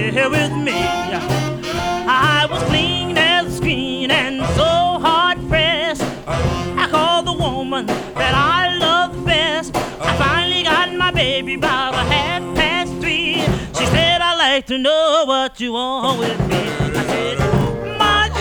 here with me. I was clean as a screen and so hard pressed. I called the woman that I love best. I finally got my baby about 3:30. She said, I'd like to know what you want with me. I said,